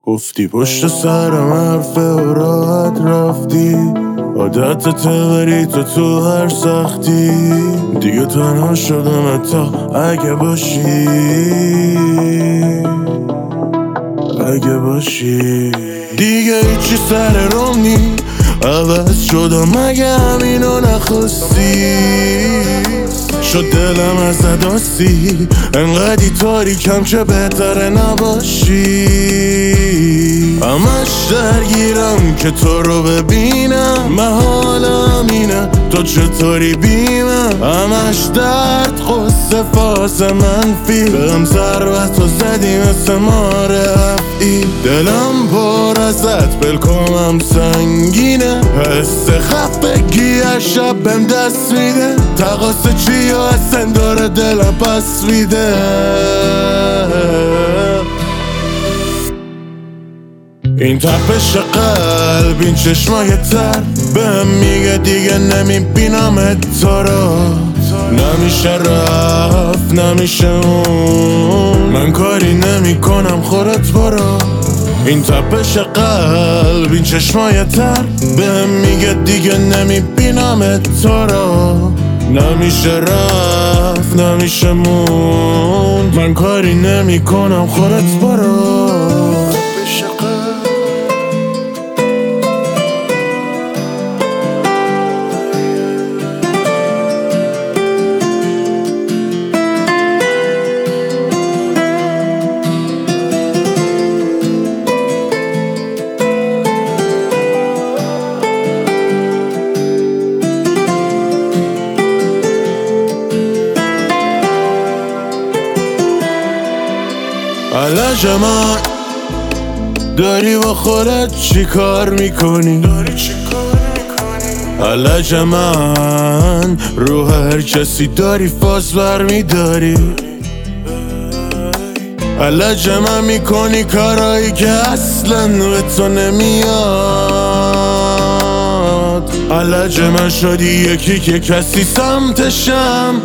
گفتی پشت سرم حرف و راحت رفتی، عادت بری تو هر سختی. دیگه تنها شدم تا اگه باشی دیگه هیچی سر روم نی، عوض شدم اگه همینو نخواستی. شد دلم ازت آسی، انقدی تاریکم چه بهتره نباشی. همش درگیرم که تو رو ببینم، محالم اینه تو چطوری بیمم. همش درد قصه فاز منفی، بهم ضربت و زدی مثل ماره افعی. دلم پر ازت بلکمم سنگینه، حس خفگی از شب بهم دست میده. تقاس چی و اصلا داره دلم پس میده. این تپش قلب، این چشمای تر بهم میگه دیگه نمیبینم تو رو. نمیشه رفت نمیشه اون، من کاری نمی کنم خودت برو. این تپش قلب، این چشمای تر بهم میگه دیگه نمیبینم تو رو. نمیشه رفت نمیشه موند، من کاری نمی کنم خودت برو. علاج من داری با خودت چی کار میکنی؟ علاج من رو هر کسی داری فاز برمیداری. علاج من میکنی کارایی که اصلا به تو نمیاد. علاج من شدی یکی که کسی سمتشم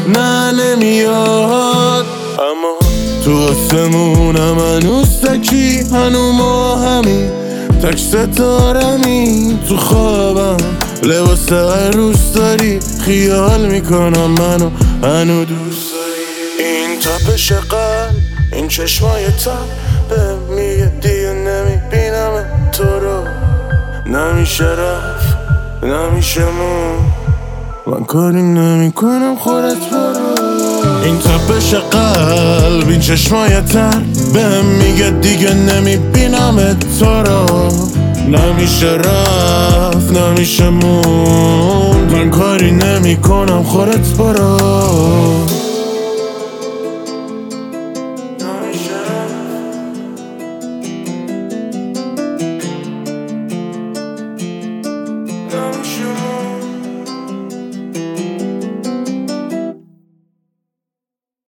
نمیاد. اما تو آسمونم هنوز تکی، هنو ما همین تک ستارمی. تو خوابم لباس عروس داری، خیال میکنم منو هنو دوست داری. این تپش قلب، این چشمای تب بهم میگه دیگه نمیبینم تو رو. نمیشه رفت نمیشه من کاری نمی کنم خودت برو. این تپش قلب، این چشمای تر بهم میگه دیگه نمیبینم تو رو. نمیشه رفت نمیشه موند، من کاری نمی کنم خودت برو.